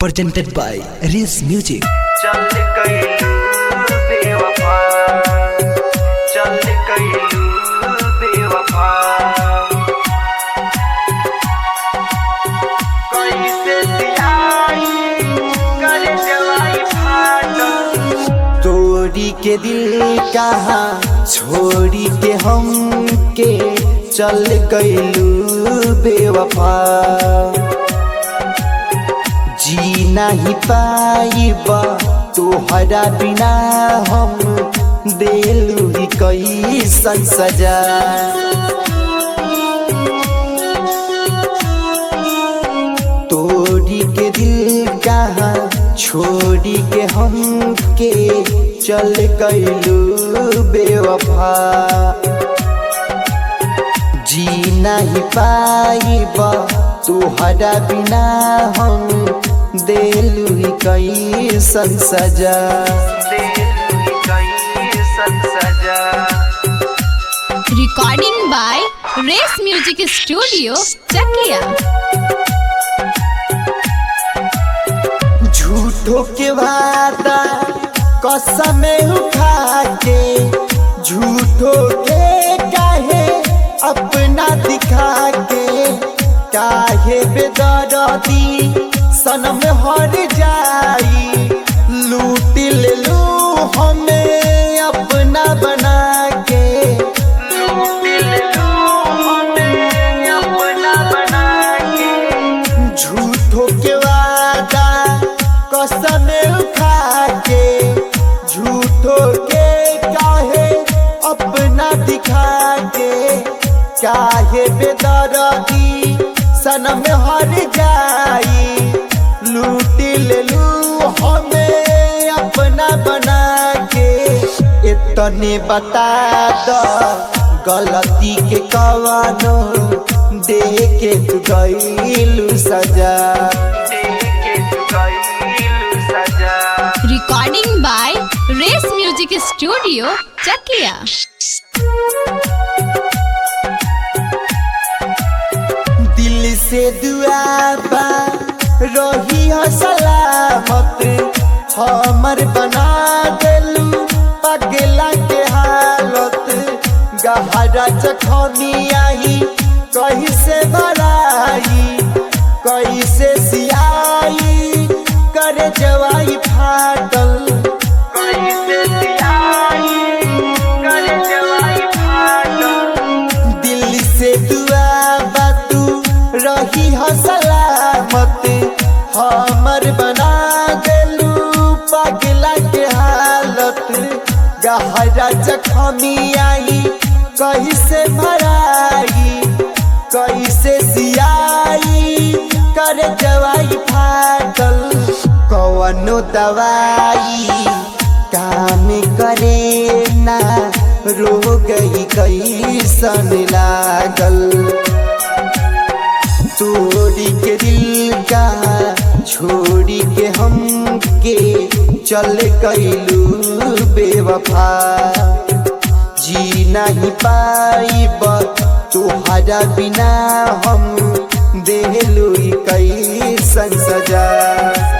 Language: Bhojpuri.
presented by Riz Music. चल गइलू बेवफा, चल गइलू बेवफा, कैसे सियाई कर जवाई फाटल। तोड़ी के दिल कहाँ छोड़ी के हम के चल गइलू बेवफा। जी नहीं पाइब तोहरा बिना हम देलू ही कैसन सजा। तोड़ी के दिल कहाँ छोड़ी के हम के चल गइलू बेवफा। जी नहीं पाइब तोहरा बिना हम देलू ही कैसन सजा। देलू कैसन सजा। Recording by Race Music Studio, Chakia. झूठो के वादा कसम उठा के, झूठो के काहे अपना दिखा के, काहे बेदर्दी सनम हर जाई। लूट लेलू हमें अपना बना के, लूट लेलू हमें अपना बना के। झूठो के वादा कसम उठा के, झूठो के काहे अपना दिखा के, काहे बेदर्दी सनम हर जाई। लूट लेलू हमें अपना बना के। इतने बता दो गलती के कवानो दे के तू गइलू सजा। Recording by Race Music Studio, Chakia. दिल से दुआ बा रही हो सलामत, हमर बना देलू पगला के हालत। गहरा जखनी आई कैसे भराई, कैसे सियाई करे जवाई फाटल। कैसे सियाई करे जवाई फाटल। दिल से दुआ बा तू रही हो सलामत, हमर बना देलू पगला के हालत। गहरा जखमी आई कैसे भराई, कैसे सियाई करे जवाई फाटल। कवनो दवाई काम करे ना, रो गई कैसन लागल। तोड़ी के दिल का छोड़ी के हम के चल गइलू बेवफा। जी नहीं पाइब तोहरा बिना हम देलू कैसन सजा।